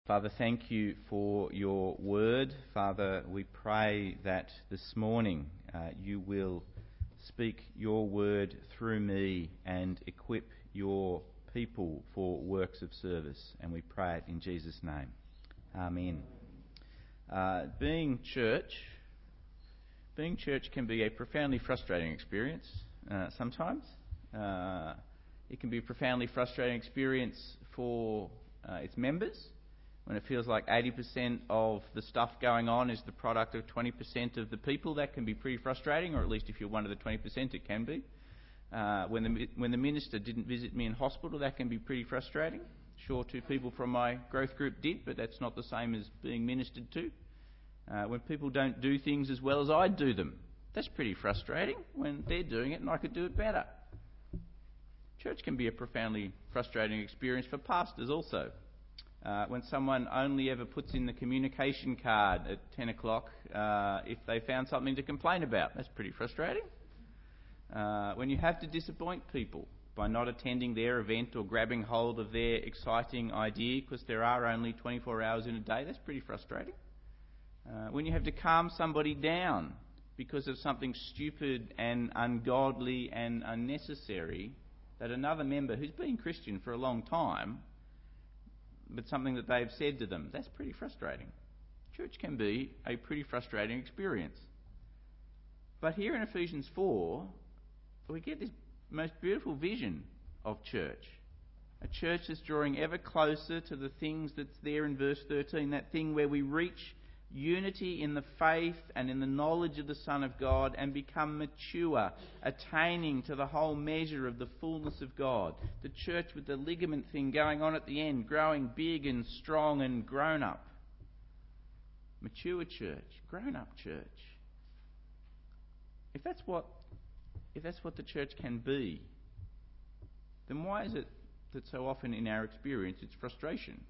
Father, thank you for your word. Father, we pray that this morning you will speak your word through me and equip your people for works of service. And we pray it in Jesus' name. Amen. Being church can be a profoundly frustrating experience sometimes. It can be a profoundly frustrating experience for its members, when it feels like 80% of the stuff going on is the product of 20% of the people. That can be pretty frustrating, or at least if you're one of the 20%, it can be. When the minister didn't visit me in hospital, that can be pretty frustrating. Sure, 2 people from my growth group did, but that's not the same as being ministered to. When people don't do things as well as I do them, that's pretty frustrating when they're doing it and I could do it better. Church can be a profoundly frustrating experience for pastors also. When someone only ever puts in the communication card at 10 o'clock if they found something to complain about, that's pretty frustrating. When you have to disappoint people by not attending their event or grabbing hold of their exciting idea because there are only 24 hours in a day, that's pretty frustrating. When you have to calm somebody down because of something stupid and ungodly and unnecessary that another member who's been Christian for a long time, but something that they've said to them, that's pretty frustrating. Church can be a pretty frustrating experience. But here in Ephesians 4, we get this most beautiful vision of church. A church that's drawing ever closer to the things that's there in verse 13, that thing where we reach unity in the faith and in the knowledge of the Son of God and become mature, attaining to the whole measure of the fullness of God. The church with the ligament thing going on at the end, growing big and strong and grown up. Mature church, grown up church. If that's what the church can be, then why is it that so often in our experience it's frustration?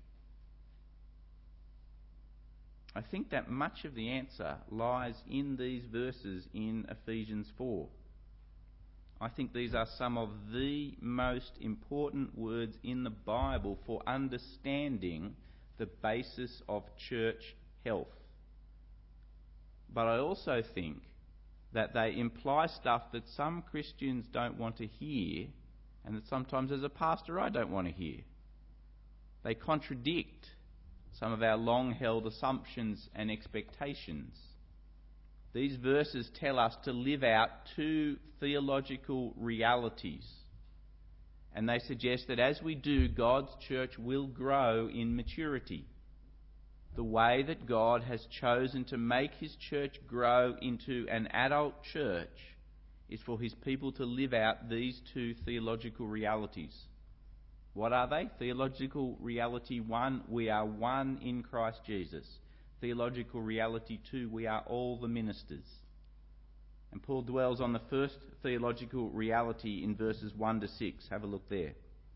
I think that much of the answer lies in these verses in Ephesians 4. I think these are some of the most important words in the Bible for understanding the basis of church health. But I also think that they imply stuff that some Christians don't want to hear, and that sometimes as a pastor I don't want to hear. They contradict some of our long-held assumptions and expectations. These verses tell us to live out 2 theological realities. And they suggest that as we do, God's church will grow in maturity. The way that God has chosen to make his church grow into an adult church is for his people to live out these 2 theological realities. What are they? Theological reality 1, we are one in Christ Jesus. Theological reality 2, we are all the ministers. And Paul dwells on the first theological reality in verses 1 to 6. Have a look there.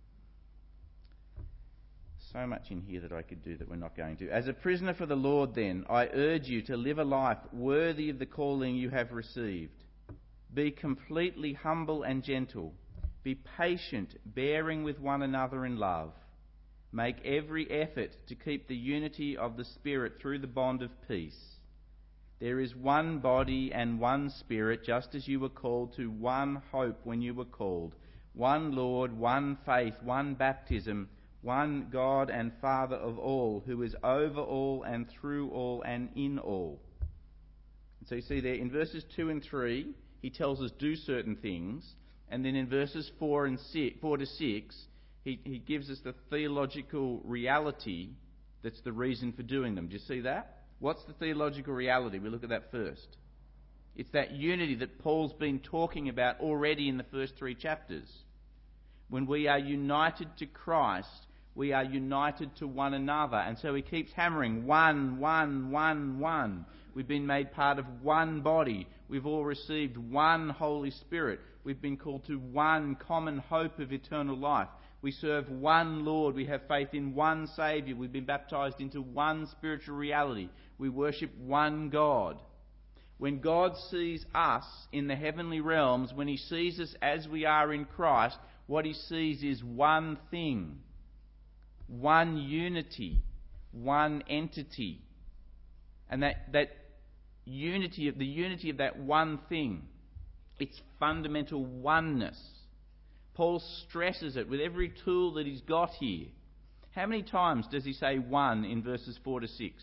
So much in here that I could do that we're not going to. As a prisoner for the Lord, then, I urge you to live a life worthy of the calling you have received. Be completely humble and gentle. Be patient, bearing with one another in love. Make every effort to keep the unity of the Spirit through the bond of peace. There is one body and one Spirit, just as you were called to one hope when you were called. One Lord, one faith, one baptism, one God and Father of all, who is over all and through all and in all. And so you see there in verses 2 and 3, he tells us do certain things. And then in verses 4 to 6, he gives us the theological reality that's the reason for doing them. Do you see that? What's the theological reality? We look at that first. It's that unity that Paul's been talking about already in the first 3 chapters. When we are united to Christ, we are united to one another. And so he keeps hammering, one, one, one, one. We've been made part of one body. We've all received one Holy Spirit. We've been called to one common hope of eternal life. We serve one Lord. We have faith in one Saviour. We've been baptised into one spiritual reality. We worship one God. When God sees us in the heavenly realms, when he sees us as we are in Christ, what he sees is one thing, one unity, one entity. And that unity of that one thing, its fundamental oneness. Paul stresses it with every tool that he's got here. How many times does he say one in verses 4 to 6?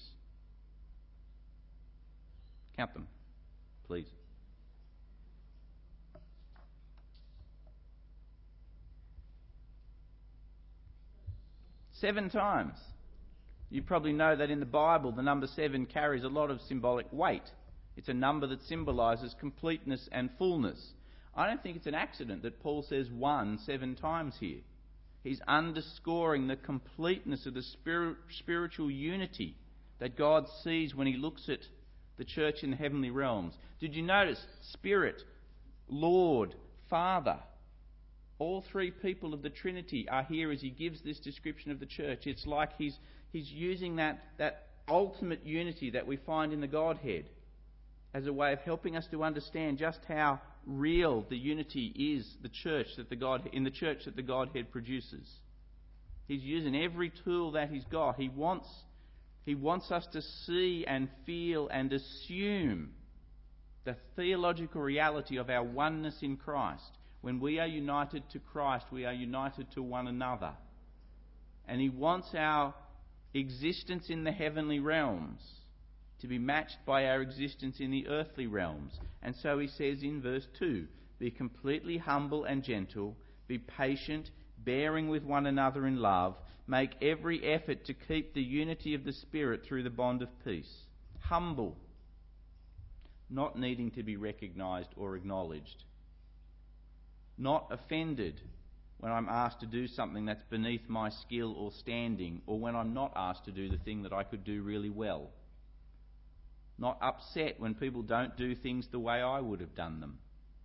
Count them, please. 7 times. You probably know that in the Bible, the number 7 carries a lot of symbolic weight. It's a number that symbolises completeness and fullness. I don't think it's an accident that Paul says 1 7 times here. He's underscoring the completeness of the spiritual unity that God sees when he looks at the church in the heavenly realms. Did you notice Spirit, Lord, Father? All 3 people of the Trinity are here as he gives this description of the church. It's like he's using that ultimate unity that we find in the Godhead as a way of helping us to understand just how real the unity is in the church that the Godhead produces. He's using every tool that he's got. He wants us to see and feel and assume the theological reality of our oneness in Christ. When we are united to Christ, we are united to one another. And he wants our existence in the heavenly realms to be matched by our existence in the earthly realms. And so he says in verse 2, be completely humble and gentle, be patient, bearing with one another in love, make every effort to keep the unity of the Spirit through the bond of peace. Humble, not needing to be recognised or acknowledged. Not offended when I'm asked to do something that's beneath my skill or standing, or when I'm not asked to do the thing that I could do really well. Not upset when people don't do things the way I would have done them.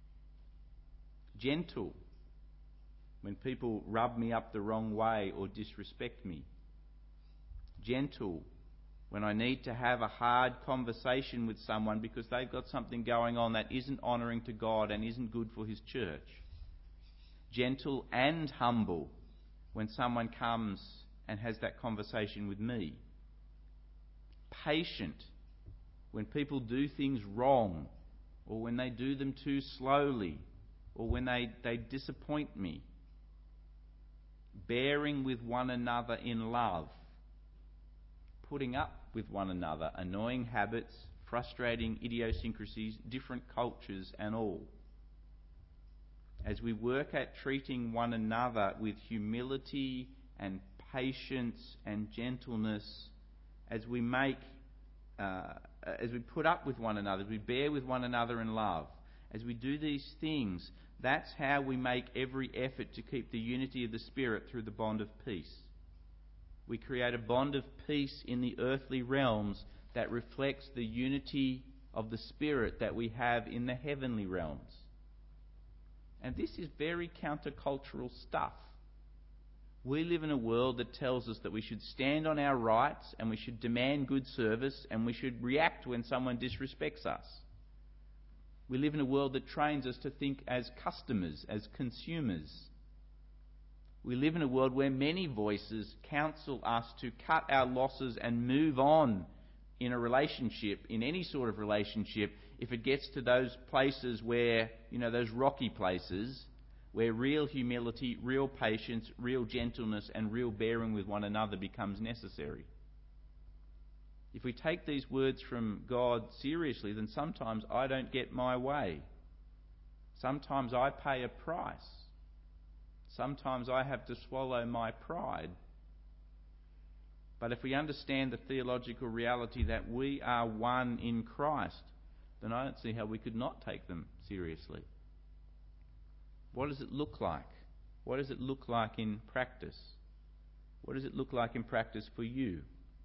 Gentle when people rub me up the wrong way or disrespect me. Gentle when I need to have a hard conversation with someone because they've got something going on that isn't honouring to God and isn't good for his church. Gentle and humble when someone comes and has that conversation with me. Patient when people do things wrong, or when they do them too slowly, or when they disappoint me. Bearing with one another in love. Putting up with one another, annoying habits, frustrating idiosyncrasies, different cultures and all. As we work at treating one another with humility and patience and gentleness, as we put up with one another, as we bear with one another in love, as we do these things, that's how we make every effort to keep the unity of the Spirit through the bond of peace. We create a bond of peace in the earthly realms that reflects the unity of the Spirit that we have in the heavenly realms. And this is very countercultural stuff. We live in a world that tells us that we should stand on our rights and we should demand good service and we should react when someone disrespects us. We live in a world that trains us to think as customers, as consumers. We live in a world where many voices counsel us to cut our losses and move on in a relationship, in any sort of relationship, if it gets to those places where, those rocky places, where real humility, real patience, real gentleness and real bearing with one another becomes necessary. If we take these words from God seriously, then sometimes I don't get my way. Sometimes I pay a price. Sometimes I have to swallow my pride. But if we understand the theological reality that we are one in Christ, then I don't see how we could not take them seriously. What does it look like? What does it look like in practice? What does it look like in practice for you?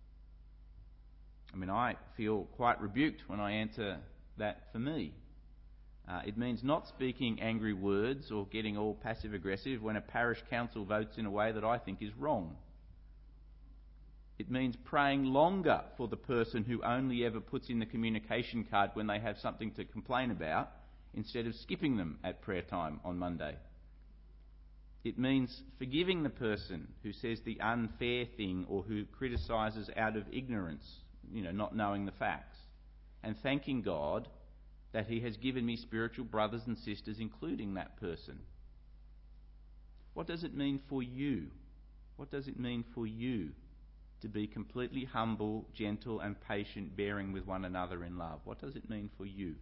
I feel quite rebuked when I answer that for me. It means not speaking angry words or getting all passive-aggressive when a parish council votes in a way that I think is wrong. It means praying longer for the person who only ever puts in the communication card when they have something to complain about, instead of skipping them at prayer time on Monday. It means forgiving the person who says the unfair thing or who criticises out of ignorance, not knowing the facts, and thanking God that he has given me spiritual brothers and sisters, including that person. What does it mean for you? What does it mean for you to be completely humble, gentle and patient, bearing with one another in love? What does it mean for you?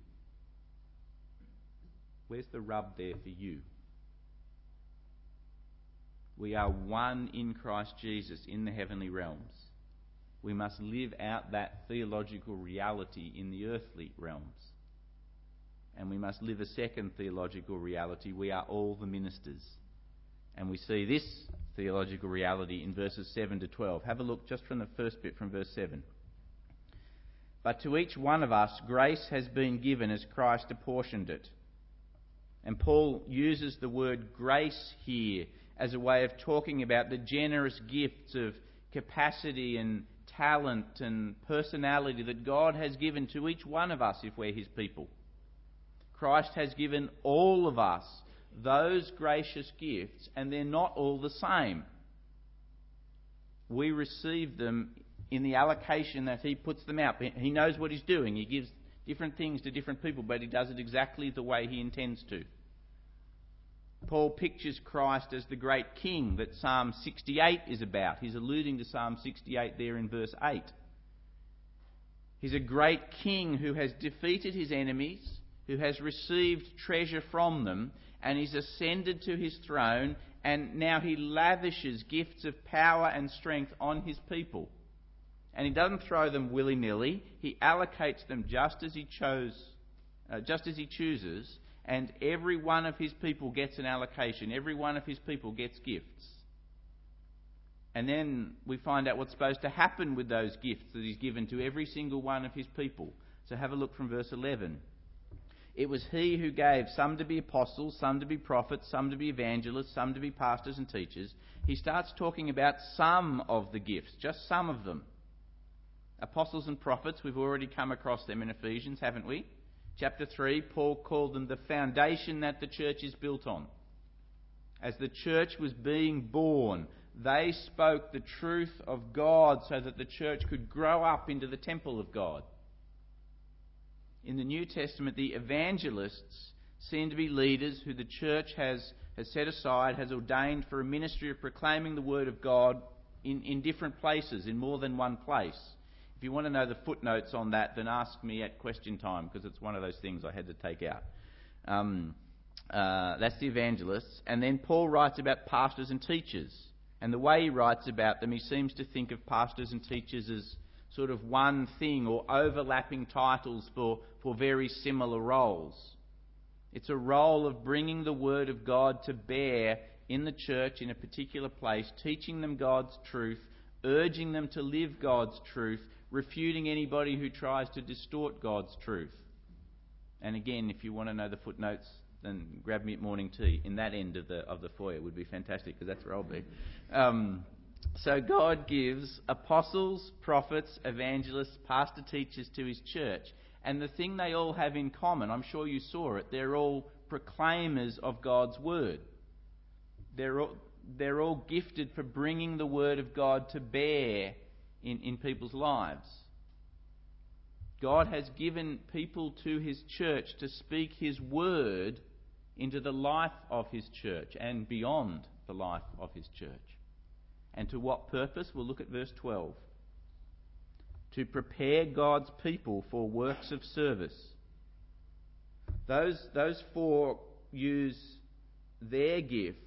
Where's the rub there for you? We are one in Christ Jesus in the heavenly realms. We must live out that theological reality in the earthly realms. And we must live a second theological reality. We are all the ministers. And we see this theological reality in verses 7 to 12. Have a look just from the first bit, from verse 7. But to each one of us grace has been given as Christ apportioned it. And Paul uses the word grace here as a way of talking about the generous gifts of capacity and talent and personality that God has given to each one of us if we're his people. Christ has given all of us those gracious gifts, and they're not all the same. We receive them in the allocation that he puts them out. He knows what he's doing. He gives different things to different people, but he does it exactly the way he intends to. Paul pictures Christ as the great king that Psalm 68 is about. He's alluding to Psalm 68 there in verse 8. He's a great king who has defeated his enemies, who has received treasure from them, and he's ascended to his throne, and now he lavishes gifts of power and strength on his people. And he doesn't throw them willy-nilly. He allocates them just as he chooses, and every one of his people gets an allocation. Every one of his people gets gifts. And then we find out what's supposed to happen with those gifts that he's given to every single one of his people. So have a look from verse 11. It was he who gave some to be apostles, some to be prophets, some to be evangelists, some to be pastors and teachers. He starts talking about some of the gifts, just some of them. Apostles and prophets, we've already come across them in Ephesians, haven't we? Chapter 3, Paul called them the foundation that the church is built on. As the church was being born, they spoke the truth of God so that the church could grow up into the temple of God. In the New Testament, the evangelists seem to be leaders who the church has set aside, has ordained for a ministry of proclaiming the word of God in different places, in more than one place. If you want to know the footnotes on that, then ask me at question time, because it's one of those things I had to take out. That's the evangelists. And then Paul writes about pastors and teachers. And the way he writes about them, he seems to think of pastors and teachers as sort of one thing or overlapping titles for very similar roles. It's a role of bringing the word of God to bear in the church in a particular place, teaching them God's truth, urging them to live God's truth, refuting anybody who tries to distort God's truth. And again, if you want to know the footnotes, then grab me at morning tea in that end of the foyer. It would be fantastic, because that's where I'll be. So God gives apostles, prophets, evangelists, pastor teachers to his church. And the thing they all have in common, I'm sure you saw it, they're all proclaimers of God's word. They're all gifted for bringing the word of God to bear in people's lives. God has given people to his church to speak his word into the life of his church and beyond the life of his church. And to what purpose? We'll look at verse 12. To prepare God's people for works of service. Those four use their gifts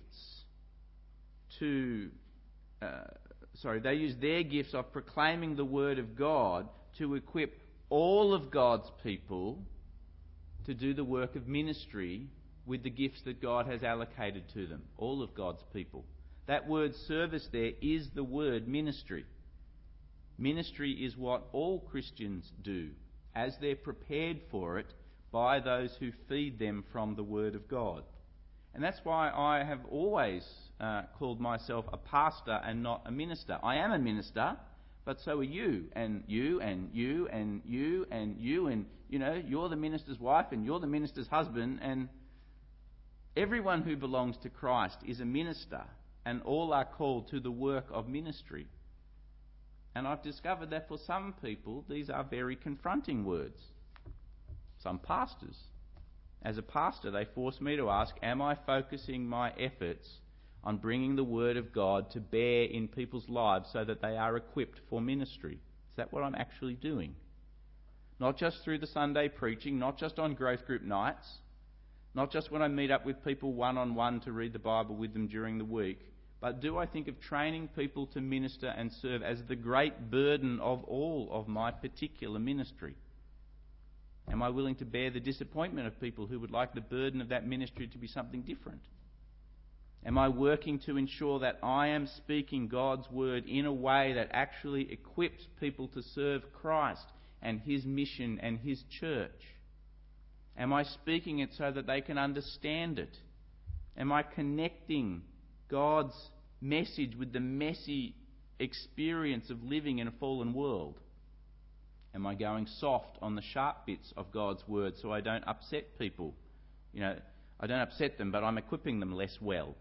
they use their gifts of proclaiming the word of God to equip all of God's people to do the work of ministry with the gifts that God has allocated to them. All of God's people. That word service there is the word ministry. Ministry is what all Christians do as they're prepared for it by those who feed them from the word of God. And that's why I have always called myself a pastor and not a minister. I am a minister, but so are you, and you, and you, and you, and you, and you're the minister's wife, and you're the minister's husband, and Everyone who belongs to Christ is a minister, and all are called to the work of ministry. And I've discovered that for some people, these are very confronting words. Some pastors. As a pastor, they force me to ask, am I focusing my efforts on bringing the Word of God to bear in people's lives so that they are equipped for ministry? Is that what I'm actually doing? Not just through the Sunday preaching, not just on growth group nights, not just when I meet up with people one-on-one to read the Bible with them during the week, but do I think of training people to minister and serve as the great burden of all of my particular ministry? Am I willing to bear the disappointment of people who would like the burden of that ministry to be something different? Am I working to ensure that I am speaking God's word in a way that actually equips people to serve Christ and His mission and His church? Am I speaking it so that they can understand it? Am I connecting God's message with the messy experience of living in a fallen world? Am I going soft on the sharp bits of God's word so I don't upset people? I don't upset them, but I'm equipping them less well.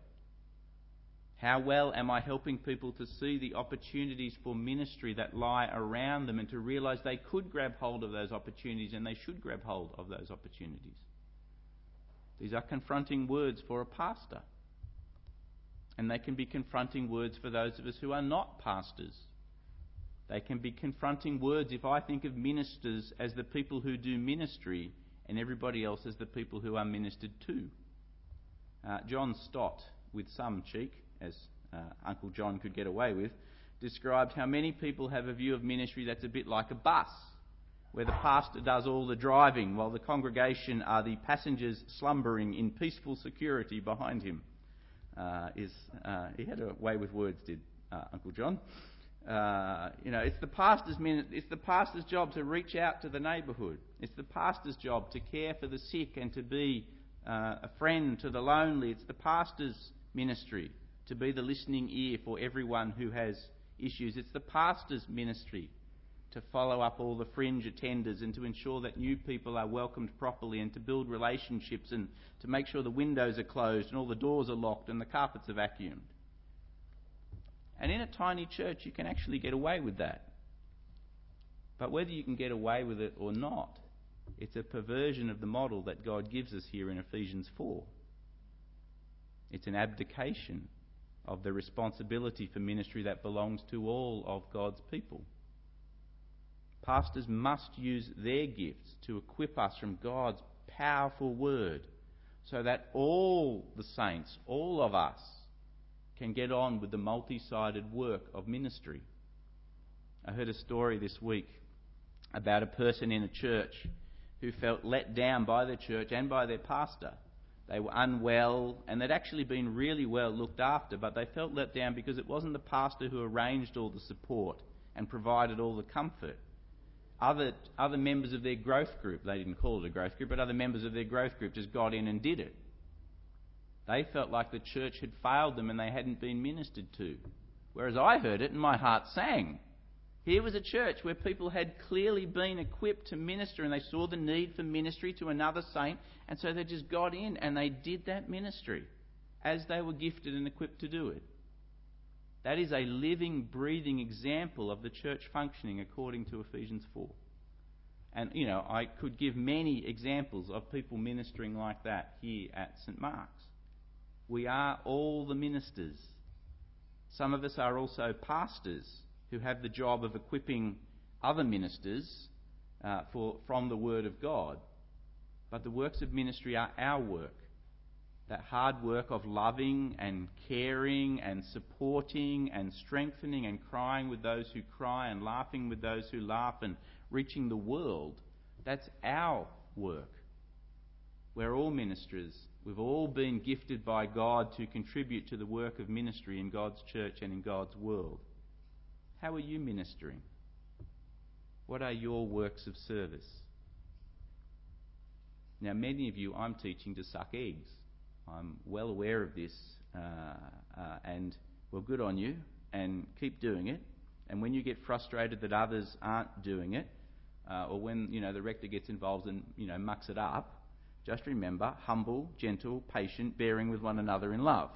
How well am I helping people to see the opportunities for ministry that lie around them and to realise they could grab hold of those opportunities and they should grab hold of those opportunities? These are confronting words for a pastor. And they can be confronting words for those of us who are not pastors. They can be confronting words if I think of ministers as the people who do ministry and everybody else as the people who are ministered to. John Stott, with some cheek, as Uncle John could get away with, described how many people have a view of ministry that's a bit like a bus, where the pastor does all the driving while the congregation are the passengers slumbering in peaceful security behind him. He had a way with words, did Uncle John. It's the pastor's job to reach out to the neighbourhood. It's the pastor's job to care for the sick and to be a friend to the lonely. It's the pastor's ministry to be the listening ear for everyone who has issues. It's the pastor's ministry to follow up all the fringe attenders and to ensure that new people are welcomed properly and to build relationships and to make sure the windows are closed and all the doors are locked and the carpets are vacuumed. And in a tiny church you can actually get away with that. But whether you can get away with it or not, it's a perversion of the model that God gives us here in Ephesians 4. It's an abdication of the responsibility for ministry that belongs to all of God's people. Pastors must use their gifts to equip us from God's powerful word so that all the saints, all of us, can get on with the multi-sided work of ministry. I heard a story this week about a person in a church who felt let down by the church and by their pastor. They were unwell and they'd actually been really well looked after, but they felt let down because it wasn't the pastor who arranged all the support and provided all the comfort. Other members of their growth group, they didn't call it a growth group, but other members of their growth group just got in and did it. They felt like the church had failed them and they hadn't been ministered to. Whereas I heard it and my heart sang. Here was a church where people had clearly been equipped to minister and they saw the need for ministry to another saint, and so they just got in and they did that ministry as they were gifted and equipped to do it. That is a living, breathing example of the church functioning according to Ephesians 4. And, I could give many examples of people ministering like that here at St Mark's. We are all the ministers. Some of us are also pastors who have the job of equipping other ministers from the Word of God. But the works of ministry are our work. That hard work of loving and caring and supporting and strengthening and crying with those who cry and laughing with those who laugh and reaching the world, that's our work. We're all ministers. We've all been gifted by God to contribute to the work of ministry in God's church and in God's world. How are you ministering? What are your works of service? Now, many of you I'm teaching to suck eggs. I'm well aware of this, and well, good on you, and keep doing it. And when you get frustrated that others aren't doing it, or when the rector gets involved and mucks it up, Just remember, humble, gentle, patient, bearing with one another in love.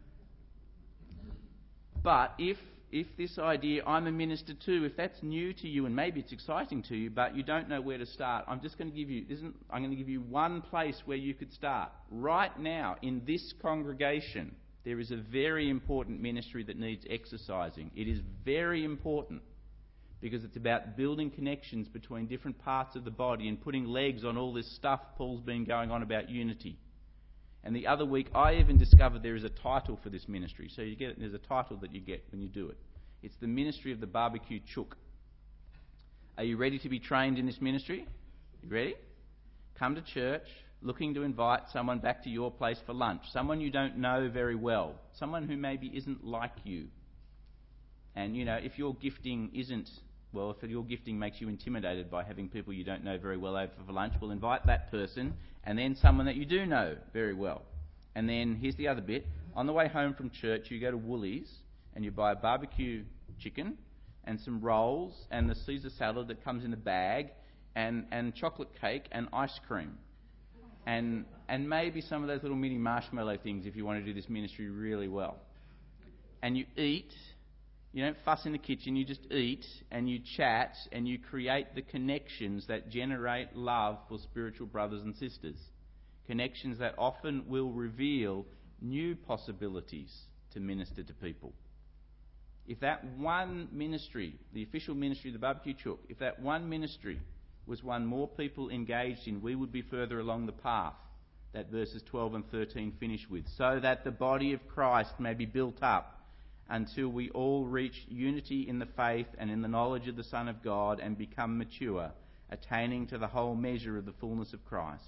But if this idea, I'm a minister too, if that's new to you and maybe it's exciting to you, but you don't know where to start, I'm going to give you one place where you could start. Right now, in this congregation, there is a very important ministry that needs exercising. It is very important because it's about building connections between different parts of the body and putting legs on all this stuff Paul's been going on about unity. And the other week, I even discovered there is a title for this ministry. So there's a title that you get when you do it. It's the ministry of the barbecue chook. Are you ready to be trained in this ministry? You ready? Come to church looking to invite someone back to your place for lunch. Someone you don't know very well. Someone who maybe isn't like you. And, if your gifting makes you intimidated by having people you don't know very well over for lunch, well, invite that person and then someone that you do know very well. And then here's the other bit. On the way home from church, you go to Woolies and you buy a barbecue chicken and some rolls and the Caesar salad that comes in a bag and chocolate cake and ice cream. And maybe some of those little mini marshmallow things if you want to do this ministry really well. And you eat. You don't fuss in the kitchen, you just eat and you chat and you create the connections that generate love for spiritual brothers and sisters. Connections that often will reveal new possibilities to minister to people. If that one ministry, the official ministry of the Barbecue Chook, if that one ministry was one more people engaged in, we would be further along the path that verses 12 and 13 finish with, so that the body of Christ may be built up until we all reach unity in the faith and in the knowledge of the Son of God and become mature, attaining to the whole measure of the fullness of Christ.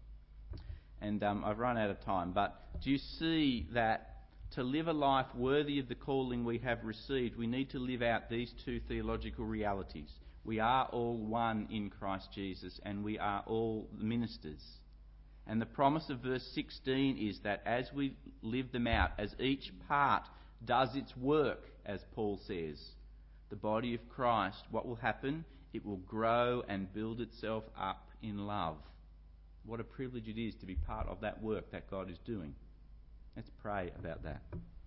And I've run out of time, but do you see that to live a life worthy of the calling we have received, we need to live out these two theological realities. We are all one in Christ Jesus, and we are all ministers. And the promise of verse 16 is that as we live them out, as each part does its work, as Paul says, the body of Christ, what will happen? It will grow and build itself up in love. What a privilege it is to be part of that work that God is doing. Let's pray about that.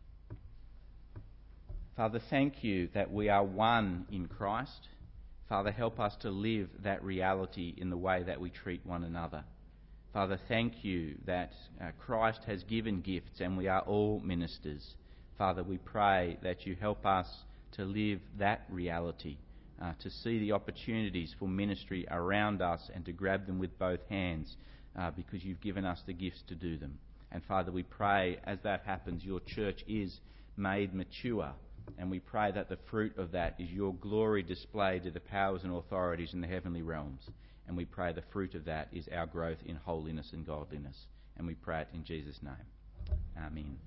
Father, thank you that we are one in Christ. Father, help us to live that reality in the way that we treat one another. Father, thank you that Christ has given gifts and we are all ministers. Father, we pray that you help us to live that reality, to see the opportunities for ministry around us and to grab them with both hands because you've given us the gifts to do them. And Father, we pray as that happens, your church is made mature, and we pray that the fruit of that is your glory displayed to the powers and authorities in the heavenly realms. And we pray the fruit of that is our growth in holiness and godliness. And we pray it in Jesus' name. Amen.